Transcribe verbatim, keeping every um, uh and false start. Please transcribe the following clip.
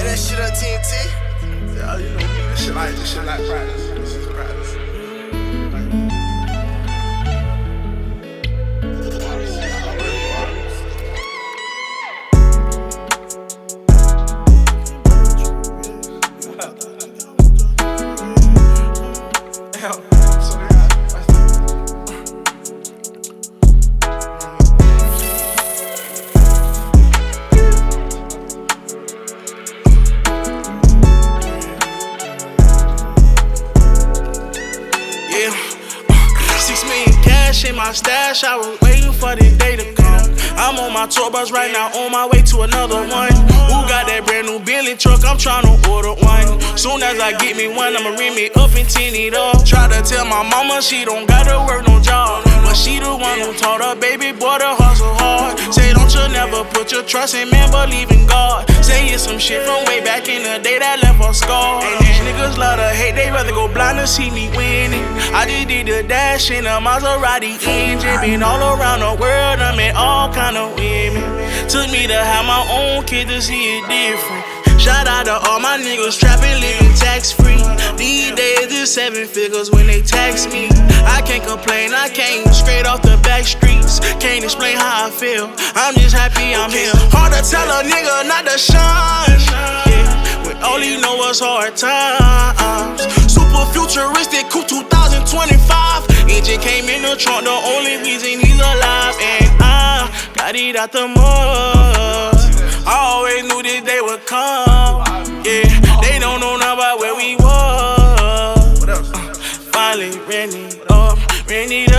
that shit up, T N T. Yeah, you know, this shit like, this shit like practice. This is practice. In my stash, I was waiting for this day to come. I'm on my tour bus right now, on my way to another one. Who got that brand new Bentley truck? I'm tryna order one. Soon as I get me one, I'ma ring me up and tin it up. Try to tell my mama she don't gotta work no job, but she the one who taught her baby boy to hustle hard. Say don't you never put your trust in man, believe in God. Say it's some shit from way back in the day that left a scar. And these niggas love to hate, they rather go blind to see me winning. I just did the dash in a Maserati engine. Been all around the world, I met all kind of women. Took me to have my own kid to see it different. Shout out to all my niggas trapping, living tax free. These days it's seven figures when they tax me. I can't complain, I came straight off the back streets. Can't explain how I feel, I'm just happy I'm here. Hard to tell a nigga not to shine, yeah, when all he know is hard times. Super futuristic, cool two thousand twenty-five. Engine came in the trunk, the only reason he's alive. And I got it out the mud. I always knew this day would come. Yeah, they don't know nothing about where we was. Uh, finally ran it up, ran it